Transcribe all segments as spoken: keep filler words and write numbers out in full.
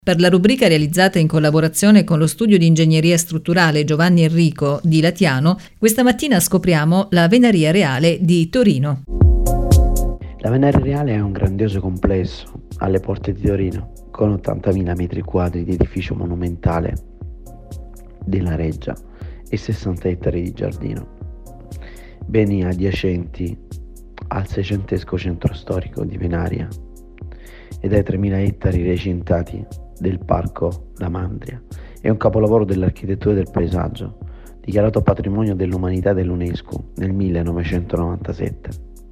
Per la rubrica realizzata in collaborazione con lo studio di ingegneria strutturale Giovanni Enrico di Latiano, questa mattina scopriamo la Venaria Reale di Torino. La Venaria Reale è un grandioso complesso alle porte di Torino, con ottantamila metri quadri di edificio monumentale della Reggia e sessanta ettari di giardino, beni adiacenti al seicentesco centro storico di Venaria ed ai tremila ettari recintati del Parco La Mandria. È un capolavoro dell'architettura e del paesaggio, dichiarato patrimonio dell'umanità dell'UNESCO nel millenovecentonovantasette.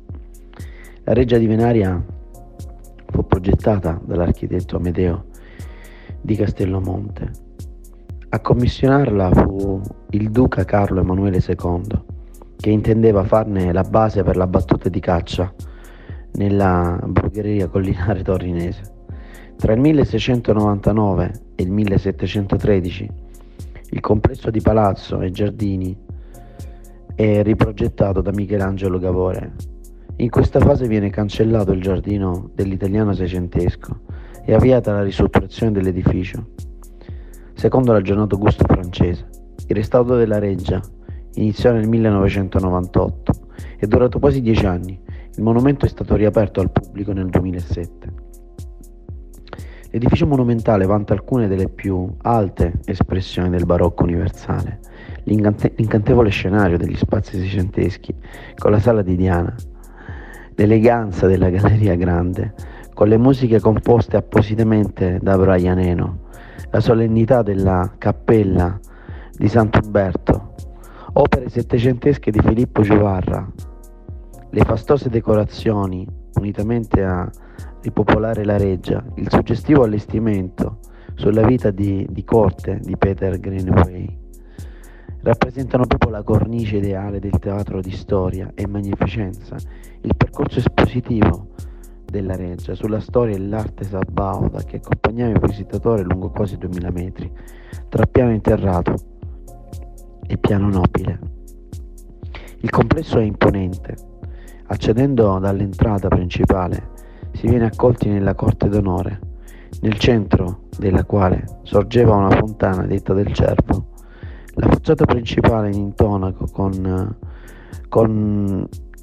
La Reggia di Venaria fu progettata dall'architetto Amedeo di Castellomonte. A commissionarla fu il duca Carlo Emanuele secondo, che intendeva farne la base per la battuta di caccia nella brugheria collinare torinese. Tra il milleseicentonovantanove e il millesettecentotredici il complesso di palazzo e giardini è riprogettato da Michelangelo Gavore. In questa fase viene cancellato il giardino dell'italiano seicentesco e avviata la ristrutturazione dell'edificio, secondo l'aggiornato gusto francese. Il restauro della Reggia iniziò nel millenovecentonovantotto e è durato quasi dieci anni. Il monumento è stato riaperto al pubblico nel duemilasette. L'edificio monumentale vanta alcune delle più alte espressioni del barocco universale: L'incante- l'incantevole scenario degli spazi seicenteschi con la Sala di Diana, l'eleganza della Galleria Grande con le musiche composte appositamente da Brian Eno, la solennità della Cappella di Sant'Uberto, opere settecentesche di Filippo Giovarra, le fastose decorazioni unitamente a ripopolare la Reggia, il suggestivo allestimento sulla vita di, di corte di Peter Greenaway rappresentano proprio la cornice ideale del teatro di storia e magnificenza. Il percorso espositivo della Reggia sulla storia e l'arte sabauda che accompagnava il visitatore lungo quasi duemila metri, tra piano interrato e piano nobile. Il complesso è imponente. Accedendo dall'entrata principale si viene accolti nella corte d'onore, nel centro della quale sorgeva una fontana detta del Cervo. La facciata principale in intonaco con, con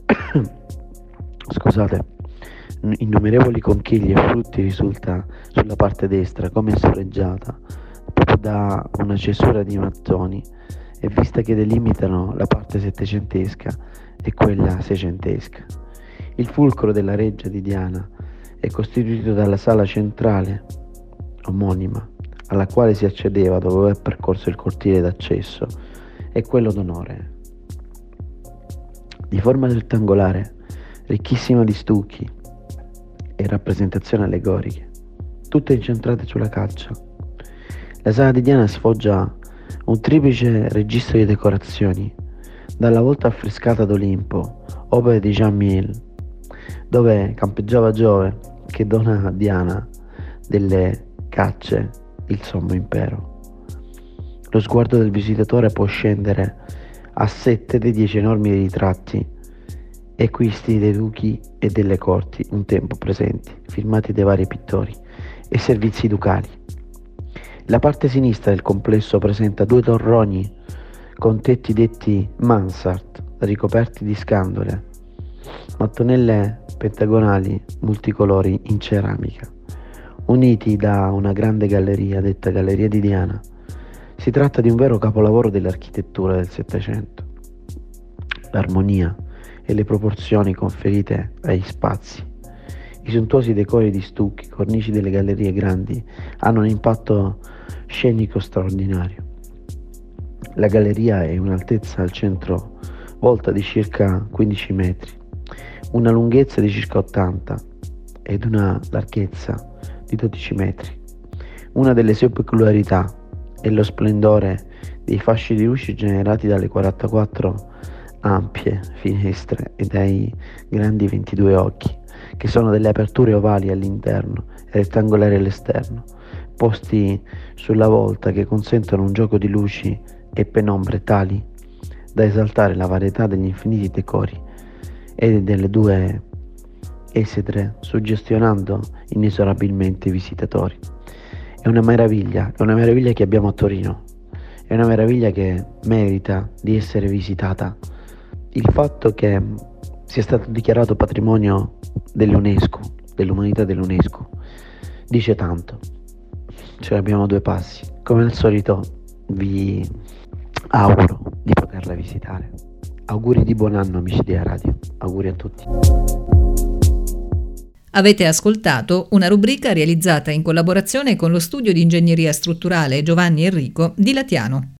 scusate, innumerevoli conchiglie e frutti risulta sulla parte destra, come sfregiata proprio da una cesura di mattoni e vista che delimitano la parte settecentesca e quella seicentesca. Il fulcro della Reggia di Diana è costituito dalla sala centrale omonima, alla quale si accedeva dopo aver percorso il cortile d'accesso, e quello d'onore. Di forma rettangolare, ricchissima di stucchi e rappresentazioni allegoriche, tutte incentrate sulla caccia. La sala di Diana sfoggia un triplice registro di decorazioni, dalla volta affrescata d'Olimpo, opere di Jean Miel, dove campeggiava Giove, che dona a Diana delle cacce il sommo impero. Lo sguardo del visitatore può scendere a sette dei dieci enormi ritratti equisti dei duchi e delle corti un tempo presenti, firmati dai vari pittori, e servizi ducali. La parte sinistra del complesso presenta due torroni con tetti detti mansard, ricoperti di scandole, mattonelle pentagonali multicolori in ceramica, uniti da una grande galleria detta Galleria di Diana. Si tratta di un vero capolavoro dell'architettura del Settecento. L'armonia e le proporzioni conferite agli spazi, i sontuosi decori di stucchi, cornici delle gallerie grandi hanno un impatto scenico straordinario. La galleria è un'altezza al centro volta di circa quindici metri, una lunghezza di circa ottanta ed una larghezza di dodici metri. Una delle sue peculiarità è lo splendore dei fasci di luci generati dalle quarantaquattro ampie finestre e dai grandi ventidue occhi, che sono delle aperture ovali all'interno e rettangolari all'esterno, posti sulla volta, che consentono un gioco di luci e penombre tali da esaltare la varietà degli infiniti decori e delle due esedre, suggestionando inesorabilmente i visitatori. è una meraviglia, è una meraviglia che abbiamo a Torino, è una meraviglia che merita di essere visitata. Il fatto che sia stato dichiarato patrimonio dell'UNESCO, dell'umanità dell'UNESCO, dice tanto. Ce l'abbiamo a due passi. Come al solito vi auguro di poterla visitare. Auguri di buon anno, amici di Radio. Auguri a tutti. Avete ascoltato una rubrica realizzata in collaborazione con lo studio di ingegneria strutturale Giovanni Enrico di Latiano.